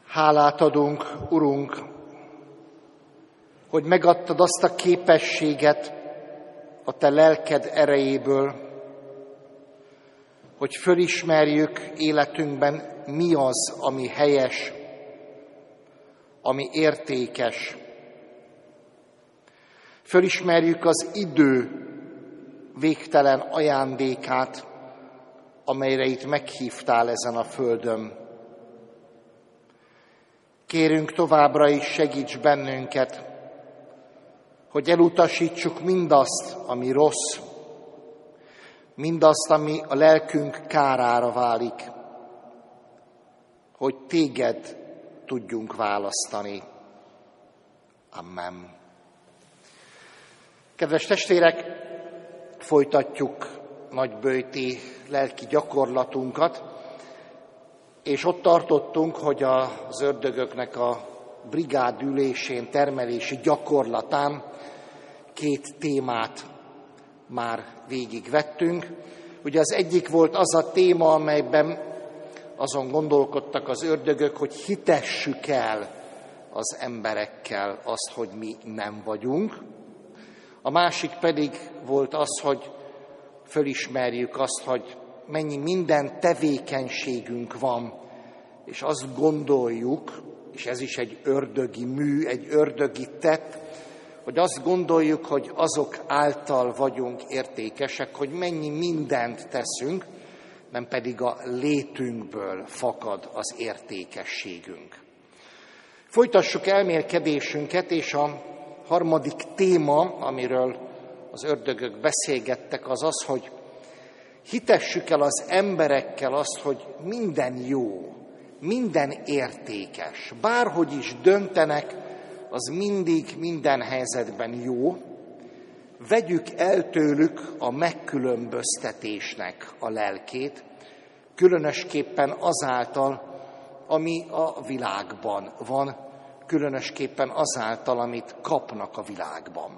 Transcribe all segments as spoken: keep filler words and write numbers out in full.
Hálát adunk, Urunk, hogy megadtad azt a képességet a Te lelked erejéből, hogy fölismerjük életünkben, mi az, ami helyes, ami értékes. Fölismerjük az idő végtelen ajándékát, amelyre itt meghívtál ezen a földön. Kérünk továbbra is, segíts bennünket, hogy elutasítsuk mindazt, ami rossz, mindazt, ami a lelkünk kárára válik, hogy téged tudjunk választani. Amen. Kedves testvérek, folytatjuk nagyböjti lelki gyakorlatunkat, és ott tartottunk, hogy az ördögöknek a brigádülésén, termelési gyakorlatán két témát már végigvettünk. Ugye az egyik volt az a téma, amelyben azon gondolkodtak az ördögök, hogy hitessük el az emberekkel azt, hogy mi nem vagyunk. A másik pedig volt az, hogy fölismerjük azt, hogy mennyi minden tevékenységünk van, és azt gondoljuk, és ez is egy ördögi mű, egy ördögi tett, hogy azt gondoljuk, hogy azok által vagyunk értékesek, hogy mennyi mindent teszünk, nem pedig a létünkből fakad az értékességünk. Folytassuk elmélkedésünket, és a harmadik téma, amiről az ördögök beszélgettek, az az, hogy hitessük el az emberekkel azt, hogy minden jó, minden értékes, bárhogy is döntenek, az mindig minden helyzetben jó. Vegyük el tőlük a megkülönböztetésnek a lelkét, különösképpen azáltal, ami a világban van, különösképpen azáltal, amit kapnak a világban.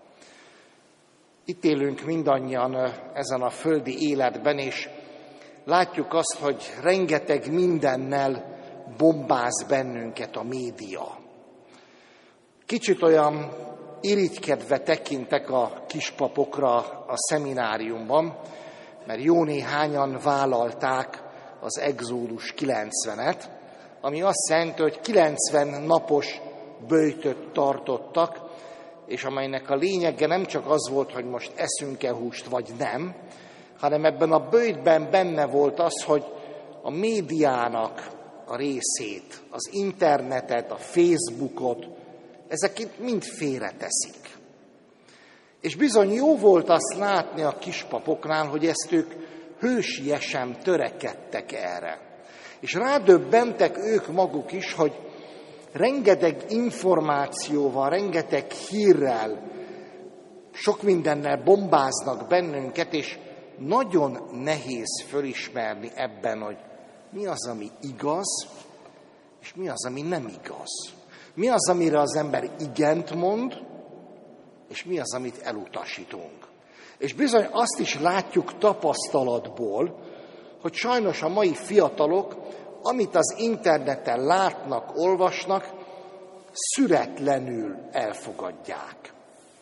Itt élünk mindannyian ezen a földi életben, és látjuk azt, hogy rengeteg mindennel bombáz bennünket a média. Kicsit olyan irigykedve tekintek a kispapokra a szemináriumban, mert jó néhányan vállalták az Exodus kilencvenet, ami azt jelenti, hogy kilencven napos böjtöt tartottak, és amelynek a lényege nem csak az volt, hogy most eszünk-e húst, vagy nem, hanem ebben a böjtben benne volt az, hogy a médiának a részét, az internetet, a Facebookot, ezeket mind félreteszik. És bizony jó volt azt látni a kispapoknál, hogy ezt ők hősiesen törekedtek erre. És rádöbbentek ők maguk is, hogy rengeteg információval, rengeteg hírrel, sok mindennel bombáznak bennünket, és nagyon nehéz fölismerni ebben, hogy mi az, ami igaz, és mi az, ami nem igaz. Mi az, amire az ember igent mond, és mi az, amit elutasítunk. És bizony azt is látjuk tapasztalatból, hogy sajnos a mai fiatalok, amit az interneten látnak, olvasnak, szüretlenül elfogadják.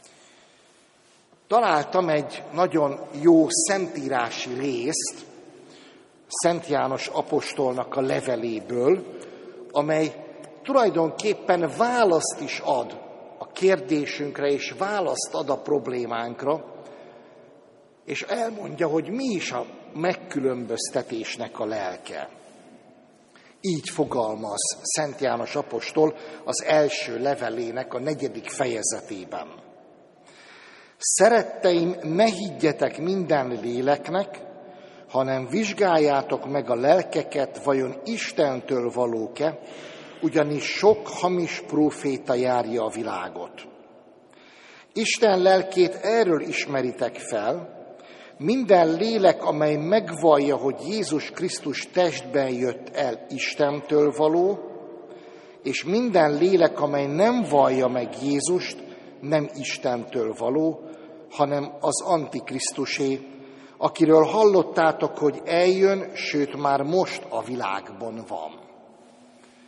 Találtam egy nagyon jó szentírási részt Szent János apostolnak a leveléből, amely tulajdonképpen választ is ad a kérdésünkre, és választ ad a problémánkra, és elmondja, hogy mi is a megkülönböztetésnek a lelke. Így fogalmaz Szent János apostol az első levelének a negyedik fejezetében. Szeretteim, ne higgyetek minden léleknek, hanem vizsgáljátok meg a lelkeket, vajon Istentől valók-e, ugyanis sok hamis próféta járja a világot. Isten lelkét erről ismeritek fel, minden lélek, amely megvallja, hogy Jézus Krisztus testben jött el, Istentől való, és minden lélek, amely nem vallja meg Jézust, nem Istentől való, hanem az Antikrisztusé, akiről hallottátok, hogy eljön, sőt már most a világban van.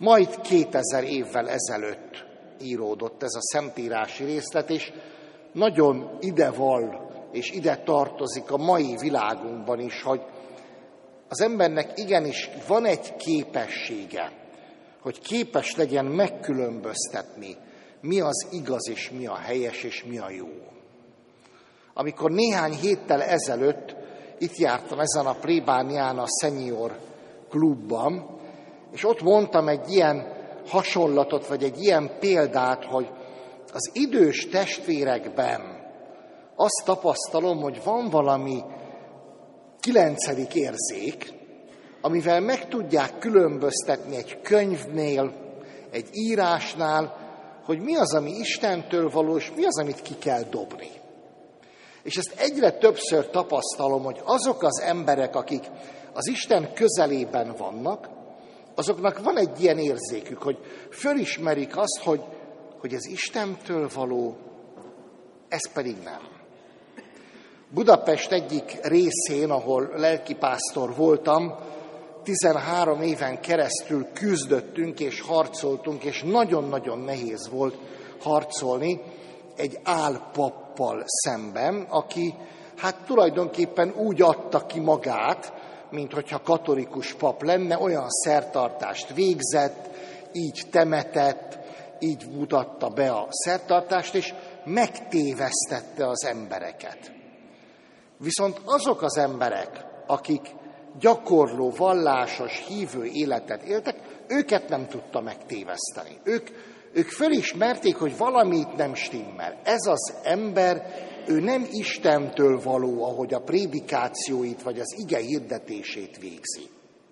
Majd kétezer évvel ezelőtt íródott ez a szentírási részlet, és nagyon ideval és ide tartozik a mai világunkban is, hogy az embernek igenis van egy képessége, hogy képes legyen megkülönböztetni, mi az igaz és mi a helyes és mi a jó. Amikor néhány héttel ezelőtt itt jártam ezen a plébánián a Senior klubban, és ott mondtam egy ilyen hasonlatot, vagy egy ilyen példát, hogy az idős testvérekben azt tapasztalom, hogy van valami kilencedik érzék, amivel meg tudják különböztetni egy könyvnél, egy írásnál, hogy mi az, ami Istentől való, és mi az, amit ki kell dobni. És ezt egyre többször tapasztalom, hogy azok az emberek, akik az Isten közelében vannak, azoknak van egy ilyen érzékük, hogy fölismerik azt, hogy, hogy ez Istentől való, ez pedig nem. Budapest egyik részén, ahol lelkipásztor voltam, tizenhárom éven keresztül küzdöttünk és harcoltunk, és nagyon-nagyon nehéz volt harcolni egy álpappal szemben, aki hát tulajdonképpen úgy adta ki magát, mint hogyha katolikus pap lenne, olyan szertartást végzett, így temetett, így mutatta be a szertartást, és megtévesztette az embereket. Viszont azok az emberek, akik gyakorló, vallásos, hívő életet éltek, őket nem tudta megtéveszteni. Ők, ők fölismerték, hogy valamit nem stimmel. Ez az ember, ő nem Istentől való, ahogy a prédikációit vagy az ige hirdetését végzi.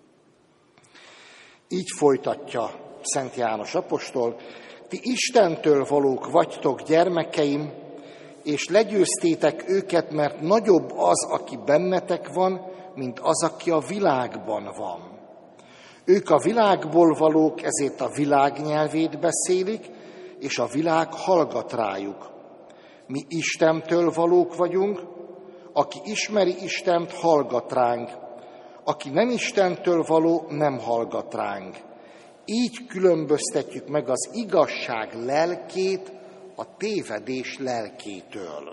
Így folytatja Szent János apostol: ti Istentől valók vagytok, gyermekeim, és legyőztétek őket, mert nagyobb az, aki bennetek van, mint az, aki a világban van. Ők a világból valók, ezért a világ nyelvét beszélik, és a világ hallgat rájuk. Mi Istentől valók vagyunk, aki ismeri Istent, hallgat ránk. Aki nem Istentől való, nem hallgat ránk. Így különböztetjük meg az igazság lelkét a tévedés lelkétől.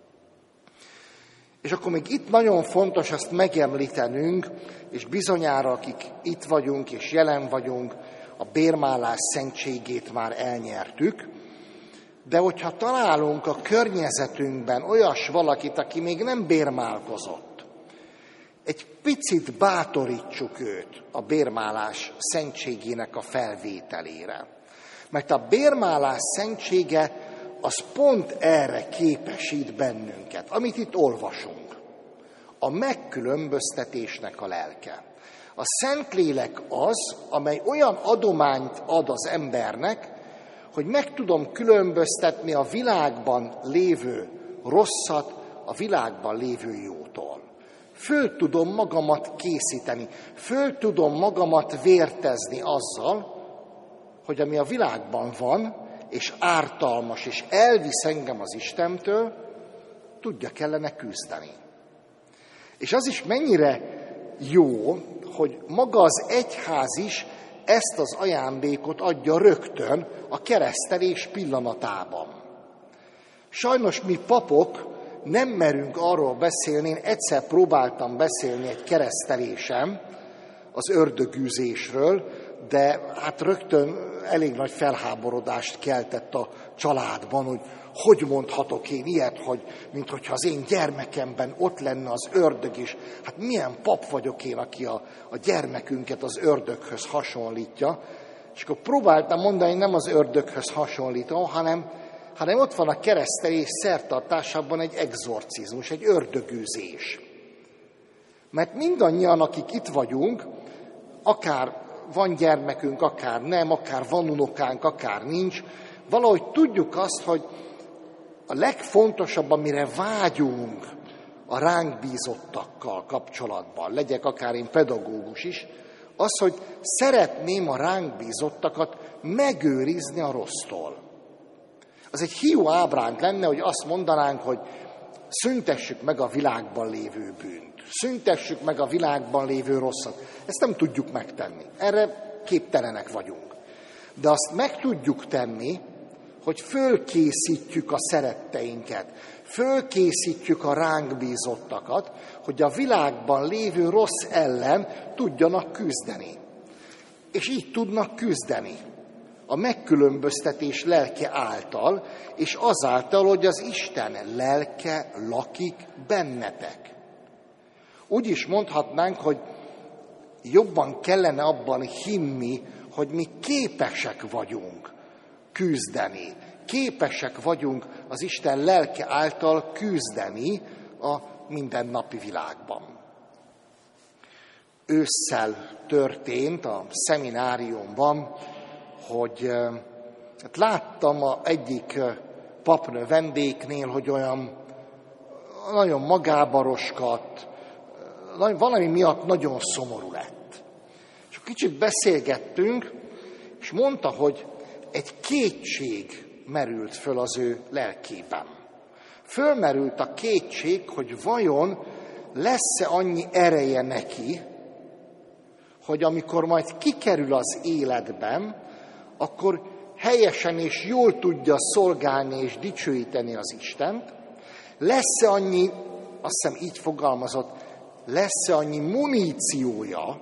És akkor még itt nagyon fontos azt megemlítenünk, és bizonyára, akik itt vagyunk és jelen vagyunk, a bérmálás szentségét már elnyertük, de hogyha találunk a környezetünkben olyas valakit, aki még nem bérmálkozott, egy picit bátorítsuk őt a bérmálás szentségének a felvételére. Mert a bérmálás szentsége az pont erre képesít bennünket, amit itt olvasunk. A megkülönböztetésnek a lelke. A Szentlélek az, amely olyan adományt ad az embernek, hogy meg tudom különböztetni a világban lévő rosszat a világban lévő jótól. Föl tudom magamat készíteni, föl tudom magamat vértezni azzal, hogy ami a világban van, és ártalmas, és elvisz engem az Istentől, tudja kellene küzdeni. És az is mennyire jó, hogy maga az egyház is ezt az ajándékot adja rögtön a keresztelés pillanatában. Sajnos mi papok nem merünk arról beszélni, én egyszer próbáltam beszélni egy keresztelésen az ördögűzésről, de hát rögtön elég nagy felháborodást keltett a családban, hogy hogy mondhatok én ilyet, hogy minthogyha az én gyermekemben ott lenne az ördög is. Hát milyen pap vagyok én, aki a, a gyermekünket az ördöghöz hasonlítja. És akkor próbáltam mondani, nem az ördöghöz hasonlítom, hanem, hanem ott van a keresztelés szertartásában egy exorcizmus, egy ördögűzés. Mert mindannyian, akik itt vagyunk, akár van gyermekünk, akár nem, akár van unokánk, akár nincs, valahogy tudjuk azt, hogy a legfontosabb, amire vágyunk a ránk bízottakkal kapcsolatban, legyek akár én pedagógus is, az, hogy szeretném a ránk bízottakat megőrizni a rossztól. Az egy hiú ábránk lenne, hogy azt mondanánk, hogy szüntessük meg a világban lévő bűnt, szüntessük meg a világban lévő rosszat. Ezt nem tudjuk megtenni. Erre képtelenek vagyunk. De azt meg tudjuk tenni, hogy fölkészítjük a szeretteinket, fölkészítjük a ránk bízottakat, hogy a világban lévő rossz ellen tudjanak küzdeni. És így tudnak küzdeni a megkülönböztetés lelke által, és azáltal, hogy az Isten lelke lakik bennetek. Úgy is mondhatnánk, hogy jobban kellene abban hinni, hogy mi képesek vagyunk küzdeni. Képesek vagyunk az Isten lelke által küzdeni a mindennapi világban. Ősszel történt a szemináriumban, hogy hát láttam a egyik papnő vendégnél, hogy olyan nagyon magába roskadt, valami miatt nagyon szomorú lett. És kicsit beszélgettünk, és mondta, hogy egy kétség merült föl az ő lelkében. Fölmerült a kétség, hogy vajon lesz-e annyi ereje neki, hogy amikor majd kikerül az életben, akkor helyesen és jól tudja szolgálni és dicsőíteni az Istent, lesz-e annyi, azt hiszem így fogalmazott, lesz-e annyi muníciója,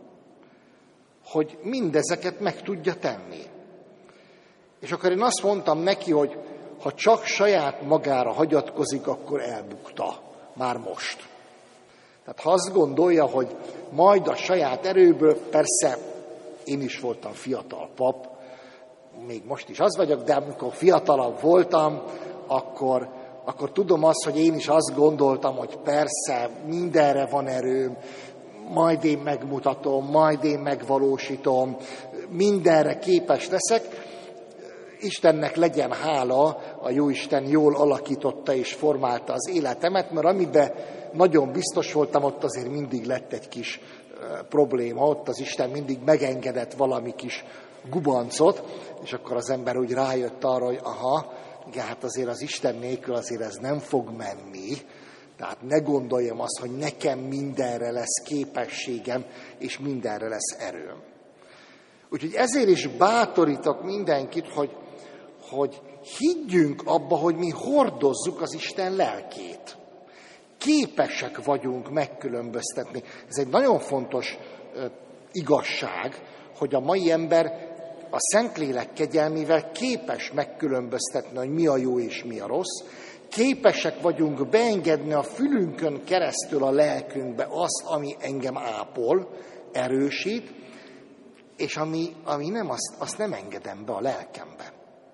hogy mindezeket meg tudja tenni. És akkor én azt mondtam neki, hogy ha csak saját magára hagyatkozik, akkor elbukta. Már most. Tehát ha azt gondolja, hogy majd a saját erőből, persze én is voltam fiatal pap, még most is az vagyok, de amikor fiatalabb voltam, akkor, akkor tudom azt, hogy én is azt gondoltam, hogy persze mindenre van erőm, majd én megmutatom, majd én megvalósítom, mindenre képes leszek. Istennek legyen hála, a Jóisten jól alakította és formálta az életemet, mert amiben nagyon biztos voltam, ott azért mindig lett egy kis probléma, ott az Isten mindig megengedett valami kis gubancot, és akkor az ember úgy rájött arra, hogy aha, igen, hát azért az Isten nélkül azért ez nem fog menni, tehát ne gondoljam azt, hogy nekem mindenre lesz képességem, és mindenre lesz erőm. Úgyhogy ezért is bátorítok mindenkit, hogy, hogy higgyünk abba, hogy mi hordozzuk az Isten lelkét. Képesek vagyunk megkülönböztetni. Ez egy nagyon fontos uh, igazság, hogy a mai ember a Szentlélek kegyelmével képes megkülönböztetni, hogy mi a jó és mi a rossz. Képesek vagyunk beengedni a fülünkön keresztül a lelkünkbe azt, ami engem ápol, erősít, és ami, ami nem, azt, azt nem engedem be a lelkembe.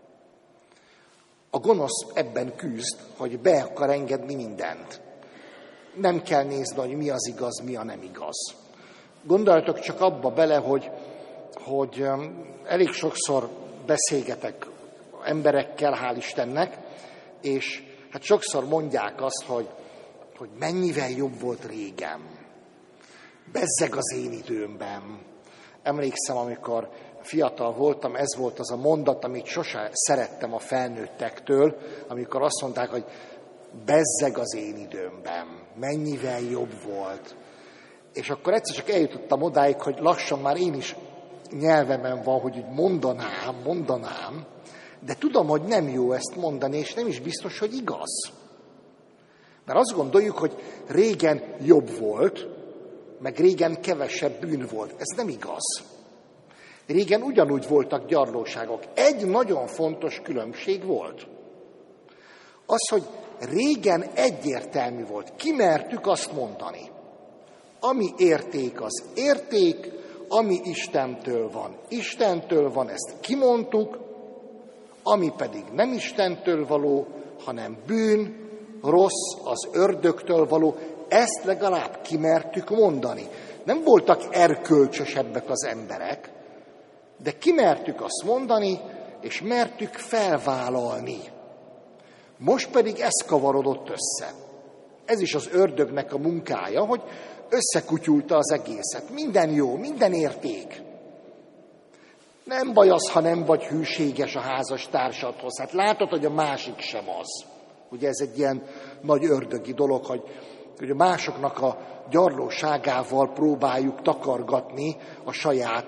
A gonosz ebben küzd, hogy be akar engedni mindent. Nem kell nézni, hogy mi az igaz, mi a nem igaz. Gondoljatok csak abba bele, hogy, hogy elég sokszor beszélgetek emberekkel, hál' Istennek, és hát sokszor mondják azt, hogy, hogy mennyivel jobb volt régen. Bezzeg az én időmben. Emlékszem, amikor fiatal voltam, ez volt az a mondat, amit sose szerettem a felnőttektől, amikor azt mondták, hogy bezzeg az én időmben, mennyivel jobb volt. És akkor egyszer csak eljutottam odáig, hogy lassan már én is nyelvemen van, hogy úgy mondanám, mondanám, de tudom, hogy nem jó ezt mondani, és nem is biztos, hogy igaz. Mert azt gondoljuk, hogy régen jobb volt, meg régen kevesebb bűn volt. Ez nem igaz. Régen ugyanúgy voltak gyarlóságok. Egy nagyon fontos különbség volt. Az, hogy régen egyértelmű volt. Kimertük azt mondani. Ami érték, az érték, ami Istentől van. Istentől van, ezt kimondtuk, ami pedig nem Istentől való, hanem bűn, rossz, az ördögtől való, ezt legalább kimertük mondani. Nem voltak erkölcsösebbek az emberek, de kimertük azt mondani, és mertük felvállalni. Most pedig ez kavarodott össze. Ez is az ördögnek a munkája, hogy összekutyulta az egészet. Minden jó, minden érték. Nem baj az, ha nem vagy hűséges a házastársadhoz. Hát látod, hogy a másik sem az. Ugye ez egy ilyen nagy ördögi dolog, hogy, hogy a másoknak a gyarlóságával próbáljuk takargatni a saját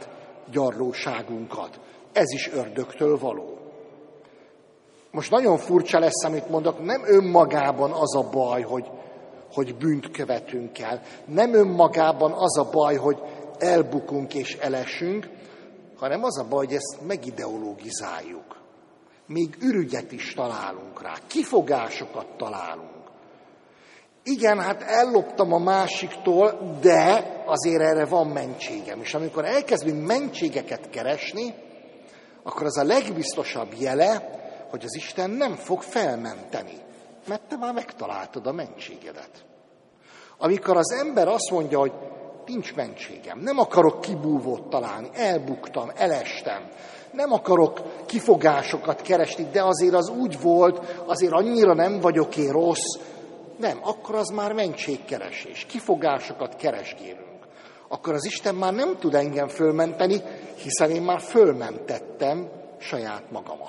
gyarlóságunkat. Ez is ördögtől való. Most nagyon furcsa lesz, amit mondok, nem önmagában az a baj, hogy, hogy bűnt követünk el. Nem önmagában az a baj, hogy elbukunk és elesünk, hanem az a baj, hogy ezt megideologizáljuk. Még ürügyet is találunk rá, kifogásokat találunk. Igen, hát elloptam a másiktól, de azért erre van mentségem. És amikor elkezdünk mentségeket keresni, akkor az a legbiztosabb jele, hogy az Isten nem fog felmenteni, mert te már megtaláltad a mentségedet. Amikor az ember azt mondja, hogy nincs mentségem, nem akarok kibúvót találni, elbuktam, elestem, nem akarok kifogásokat keresni, de azért az úgy volt, azért annyira nem vagyok én rossz, nem, akkor az már mentségkeresés, kifogásokat keresgélünk. Akkor az Isten már nem tud engem fölmenteni, hiszen én már fölmentettem saját magamat.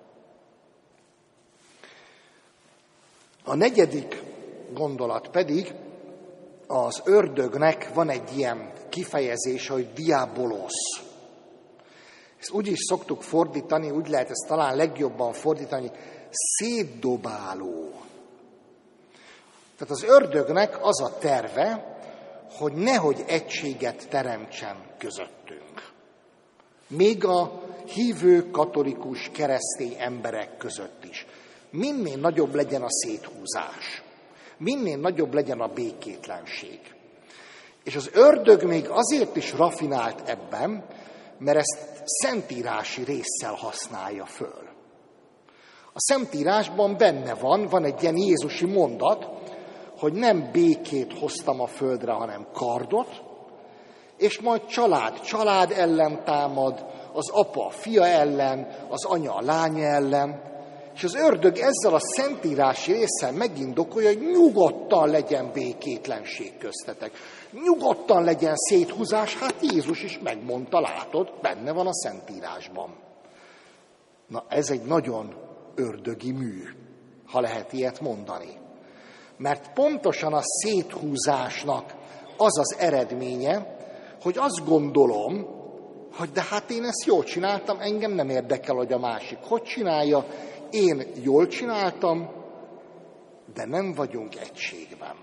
A negyedik gondolat pedig, az ördögnek van egy ilyen kifejezése, hogy diabolosz. Ezt úgy is szoktuk fordítani, úgy lehet ezt talán legjobban fordítani, szétdobáló. Tehát az ördögnek az a terve, hogy nehogy egységet teremtsen közöttünk. Még a hívő, katolikus, keresztény emberek között is. Minél nagyobb legyen a széthúzás, minél nagyobb legyen a békétlenség. És az ördög még azért is rafinált ebben, mert ezt szentírási résszel használja föl. A szentírásban benne van, van egy ilyen jézusi mondat, hogy nem békét hoztam a földre, hanem kardot, és majd család család ellen támad, az apa a fia ellen, az anya a lánya ellen, és az ördög ezzel a szentírási résszel megindokolja, hogy nyugodtan legyen békétlenség köztetek. Nyugodtan legyen széthúzás, hát Jézus is megmondta, látod, benne van a szentírásban. Na ez egy nagyon ördögi mű, ha lehet ilyet mondani. Mert pontosan a széthúzásnak az az eredménye, hogy azt gondolom, hogy de hát én ezt jól csináltam, engem nem érdekel, hogy a másik hogy csinálja, én jól csináltam, de nem vagyunk egységben.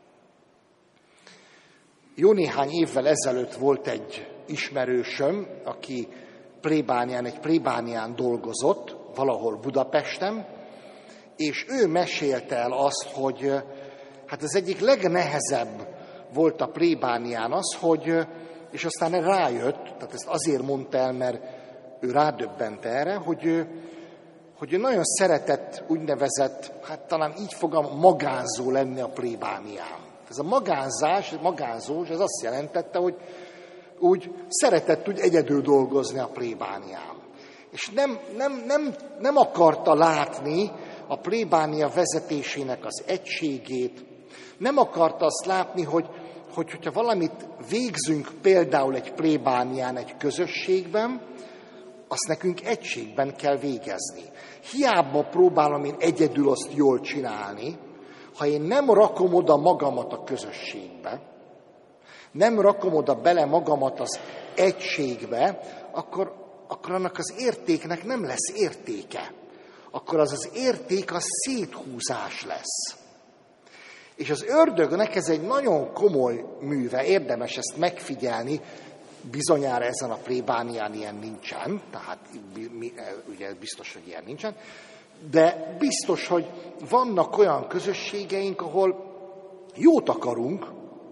Jó néhány évvel ezelőtt volt egy ismerősöm, aki plébánián, egy plébánián dolgozott, valahol Budapesten, és ő mesélte el azt, hogy hát az egyik legnehezebb volt a plébánián az, hogy, és aztán rájött, tehát ezt azért mondta el, mert ő rádöbbent erre, hogy hogy ő nagyon szeretett úgynevezett, hát talán így fogom, magánzó lenni a plébánián. Ez a magánzás, magánzós, ez azt jelentette, hogy úgy szeretett úgy egyedül dolgozni a plébánián. És nem, nem, nem, nem akarta látni a plébánia vezetésének az egységét, nem akarta azt látni, hogy, hogy hogyha valamit végzünk például egy plébánián, egy közösségben, azt nekünk egységben kell végezni. Hiába próbálom én egyedül azt jól csinálni, ha én nem rakom oda magamat a közösségbe, nem rakom oda bele magamat az egységbe, akkor, akkor annak az értéknek nem lesz értéke. Akkor az az érték, az széthúzás lesz. És az ördögnek ez egy nagyon komoly műve, érdemes ezt megfigyelni, bizonyára ezen a plébánián ilyen nincsen, tehát ugye biztos, hogy ilyen nincsen, de biztos, hogy vannak olyan közösségeink, ahol jót akarunk,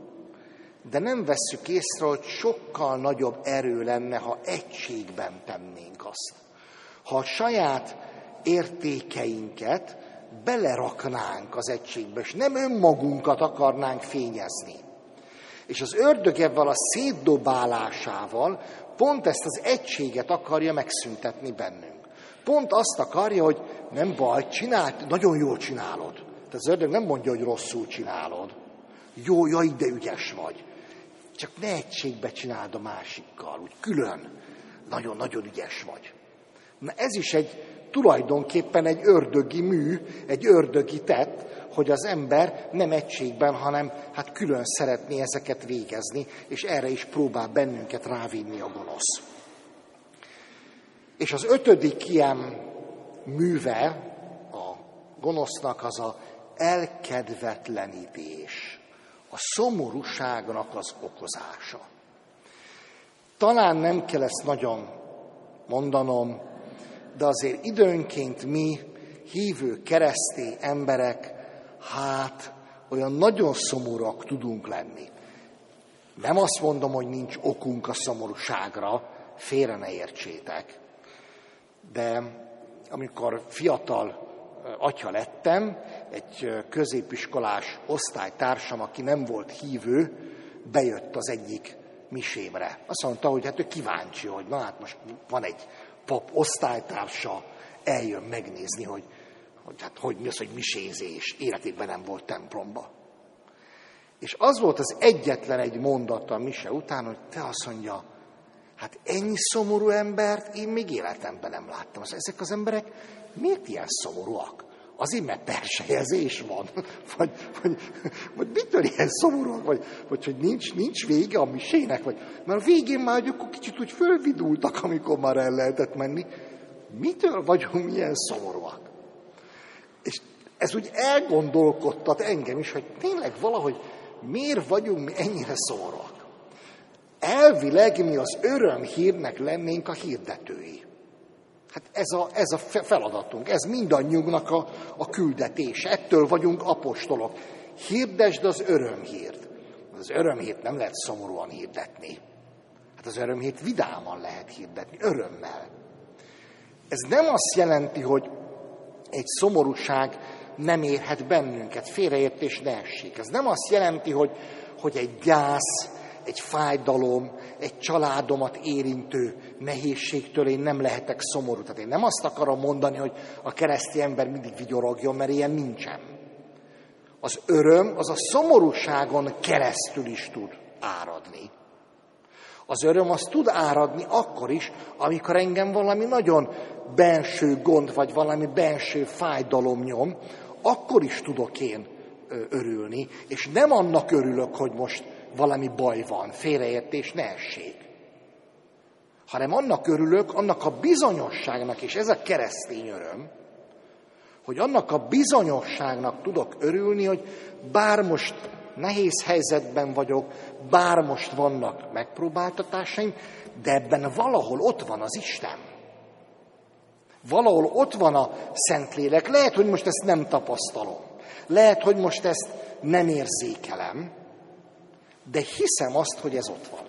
de nem vesszük észre, hogy sokkal nagyobb erő lenne, ha egységben tennénk azt. Ha a saját értékeinket beleraknánk az egységbe, és nem önmagunkat akarnánk fényezni. És az ördög ebben a szétdobálásával pont ezt az egységet akarja megszüntetni bennünk. Pont azt akarja, hogy nem baj, csináld, nagyon jól csinálod. Tehát az ördög nem mondja, hogy rosszul csinálod. Jó, jaj, de ügyes vagy. Csak ne egységbe csináld a másikkal, úgy külön. Nagyon-nagyon ügyes vagy. Na ez is egy tulajdonképpen egy ördögi mű, egy ördögi tett, hogy az ember nem egységben, hanem hát külön szeretné ezeket végezni, és erre is próbál bennünket rávinni a gonosz. És az ötödik ilyen műve a gonosznak az a elkedvetlenítés, a szomorúságnak az okozása. Talán nem kell ezt nagyon mondanom, de azért időnként mi, hívő keresztény emberek, hát olyan nagyon szomorúak tudunk lenni. Nem azt mondom, hogy nincs okunk a szomorúságra, félre ne értsétek. De amikor fiatal atya lettem, egy középiskolás osztálytársam, aki nem volt hívő, bejött az egyik misémre. Azt mondta, hogy hát ő kíváncsi, hogy na hát most van egy pap osztálytársa, eljön megnézni, hogy, hogy hát hogy mi az, hogy misézés, életében nem volt templomba. És az volt az egyetlen egy mondata a mise után, hogy te azt mondja, hát ennyi szomorú embert én még életemben nem láttam. Ezek az emberek miért ilyen szomorúak? Azért, mert persejezés van? Vagy, vagy, vagy mitől ilyen szomorúak? Vagy, vagy hogy nincs, nincs vége a misének? Vagy, mert a végén már akkor kicsit úgy fölvidultak, amikor már el lehetett menni. Mitől vagyunk ilyen szomorúak? És ez úgy elgondolkodtat engem is, hogy tényleg valahogy miért vagyunk mi ennyire szomorúak? Elvileg mi az örömhírnek lennénk a hirdetői. Hát ez a, ez a feladatunk, ez mindannyiunknak a, a küldetése. Ettől vagyunk apostolok. Hirdesd az örömhírt. Az örömhírt nem lehet szomorúan hirdetni. Hát az örömhírt vidáman lehet hirdetni, örömmel. Ez nem azt jelenti, hogy egy szomorúság nem érhet bennünket, félreértés ne essék. Ez nem azt jelenti, hogy, hogy egy gyász, egy fájdalom, egy családomat érintő nehézségtől én nem lehetek szomorú. Tehát én nem azt akarom mondani, hogy a keresztény ember mindig vigyorogjon, mert ilyen nincsen. Az öröm, az a szomorúságon keresztül is tud áradni. Az öröm az tud áradni akkor is, amikor engem valami nagyon benső gond, vagy valami benső fájdalom nyom, akkor is tudok én örülni, és nem annak örülök, hogy most valami baj van, félreértés ne essék. Hanem annak örülök, annak a bizonyosságnak, és ez a keresztény öröm, hogy annak a bizonyosságnak tudok örülni, hogy bár most nehéz helyzetben vagyok, bár most vannak megpróbáltatásaim, de ebben valahol ott van az Isten. Valahol ott van a Szentlélek. Lehet, hogy most ezt nem tapasztalom. Lehet, hogy most ezt nem érzékelem, de hiszem azt, hogy ez ott van.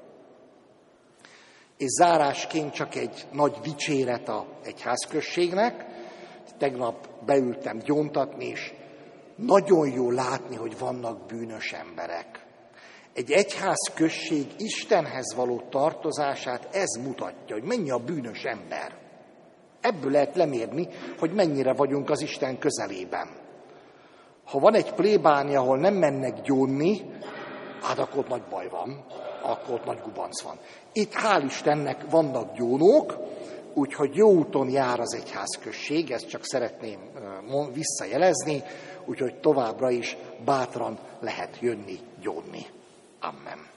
És zárásként csak egy nagy dicséret a egyházközségnek. Tegnap beültem gyóntatni, és nagyon jó látni, hogy vannak bűnös emberek. Egy egyházközség Istenhez való tartozását ez mutatja, hogy mennyi a bűnös ember. Ebből lehet lemérni, hogy mennyire vagyunk az Isten közelében. Ha van egy plébánia, ahol nem mennek gyónni, hát akkor ott nagy baj van, akkor ott nagy gubanc van. Itt hál' Istennek vannak gyónók, úgyhogy jó úton jár az egyházközség, ezt csak szeretném visszajelezni, úgyhogy továbbra is bátran lehet jönni gyónni. Amen.